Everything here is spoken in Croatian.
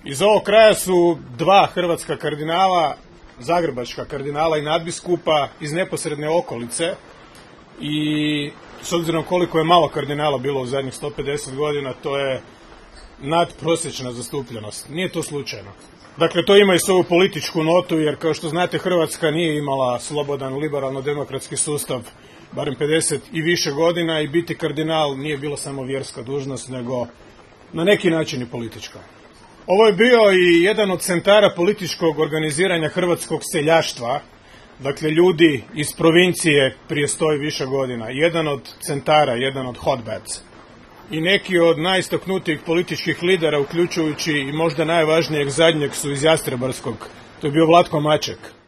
Iz ovog kraja su dva hrvatska kardinala, zagrebačka kardinala i nadbiskupa iz neposredne okolice i s obzirom koliko je malo kardinala bilo u zadnjih 150 godina, to je nadprosječna zastupljenost. Nije to slučajno. Dakle, to ima i svoju političku notu, jer kao što znate, Hrvatska nije imala slobodan, liberalno-demokratski sustav barem 50 i više godina i biti kardinal nije bilo samo vjerska dužnost, nego na neki način i politička. Ovo je bio i jedan od centara političkog organiziranja hrvatskog seljaštva, dakle ljudi iz provincije prije 100 i više godina, jedan od centara, jedan od hotbeds. I neki od najistaknutijih političkih lidera, uključujući i možda najvažnijeg zadnjeg, su iz Jastrebarskog. To je bio Vlatko Maček.